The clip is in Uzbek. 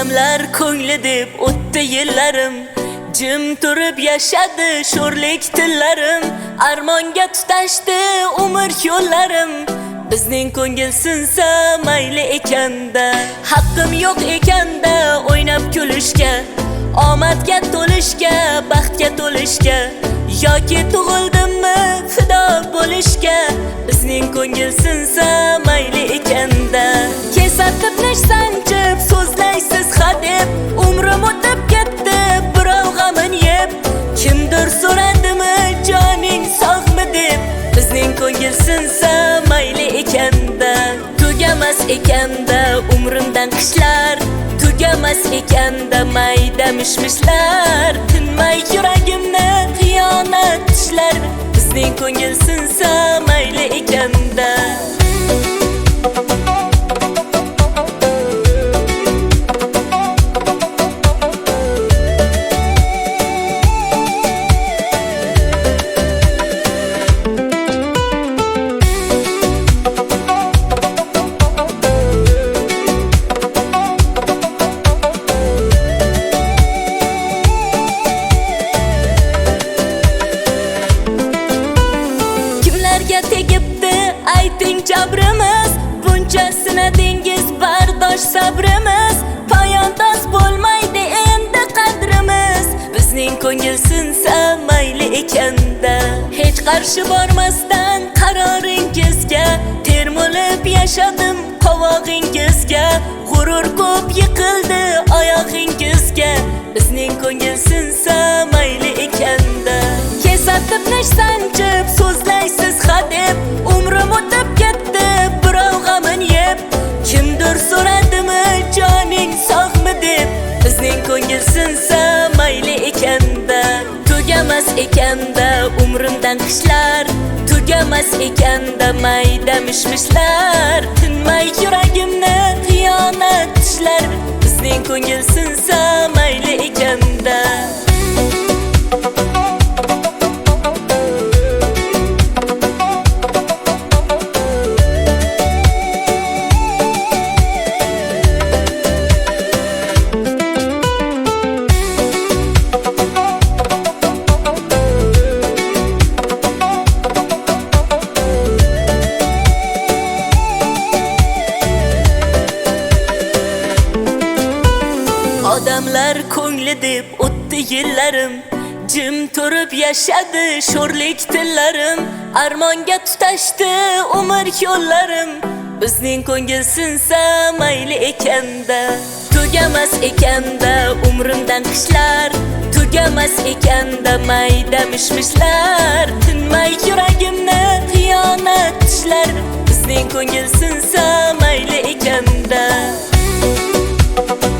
Odamlar ko'ngli deb o'tdi yillarim, jim turib yashadi sho'rlik tillarim. Armonga tutashdi umr yo'llarim, bizning ko'ngil sinsa mayli ekanda. Haqqim yo'q ekanda o'ynab kulishga, omadga to'lishga, baxtga to'lishga, yoki tug'ildimmi fido bo'lishga. Bizning ko'ngil sinsa mayli ekanda. Kesatib nish sanchib so'zlaysiz hadeb, umrim o'tib ketdi birov g'amin yeb. Kimdir so'radimi joning sog'mi deb, bizning ko'ngil sinsa mayli ekanda. Tugamas ekanda umrimdan qishlar, tugamas ekanda mayda mishmishlar. Tinmay yuragimni xiyonat tishlar, bizning ko'ngil sinsa mayli ekanda. Tegibdi ayting jabrimiz, buncha sinadingiz bardosh sabrimiz. Poyandoz bo'lmaydi endi qadrimiz, bizning ko'ngil sinsa mayli ekanda. Hech qarshi bormasdan qaroringizga, termulib yashadim qovog'ingizga. G'urur ko'p yiqildi oyog'ingizga, bizning ko'ngil sinsa mayli ekanda. Kesatib nish sanchib so'zlaysiz hadeb, umrim o'tib ketdi birov g'amin yeb. Kimdir so'radimi joning sog'mi deb, bizning ko'ngil sinsa mayli ekanda. Tugamas ekanda umrimdan qishlar, tugamas ekanda mayda mishmishlar. Tinmay yuragimni xiyonat tishlar, bizning ko'ngil sinsa mayli ekanda. Odamlar ko'ngli deb o'tdi yillarim, jim turib yashadi sho'rlik tillarim. Armonga tutashdi umr yo'llarim, bizning ko'ngil sinsa mayli ekanda. Tugamas ekanda umrimdan qishlar, tugamas ekanda mayda mishmishlar. Tinmay yuragimni xiyonat tishlar, bizning ko'ngil sinsa mayli ekanda.